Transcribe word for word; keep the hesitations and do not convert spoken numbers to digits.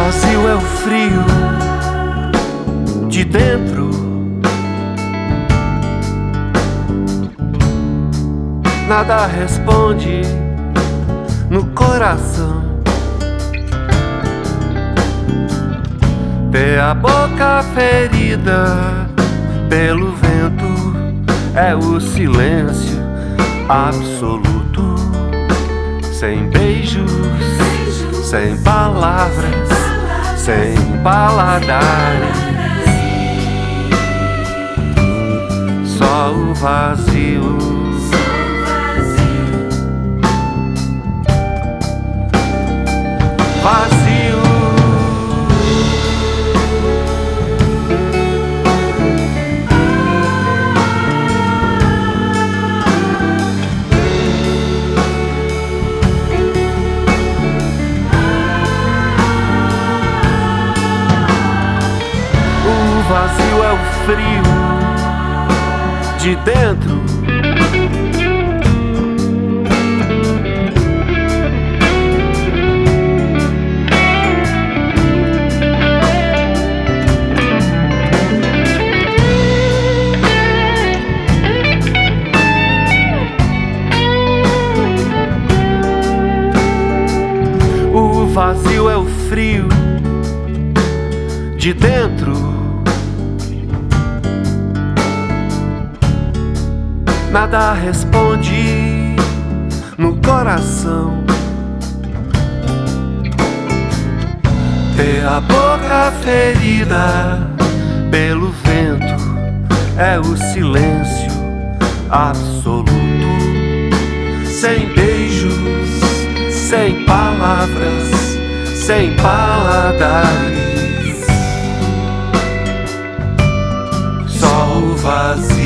vazio é o frio de dentro. Nada responde no coração. Ter a boca ferida pelo vento é o silêncio absoluto. Sem beijos, sem palavras, sem paladares, só o vazio. Vazio. O vazio é o frio de dentro. O vazio é o frio de dentro. Nada responde no coração. Ter a boca ferida pelo vento é o silêncio absoluto. Sem beijos, sem palavras, sem paladares, só o vazio.